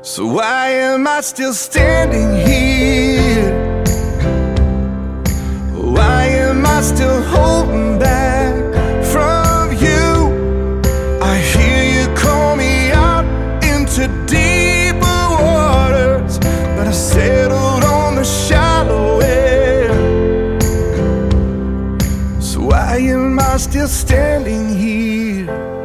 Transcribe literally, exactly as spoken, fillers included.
So why am I still standing here? Why am I still holding back from you? I hear you call me out into deeper waters, but I settled on the shallow end. So why am I still standing here?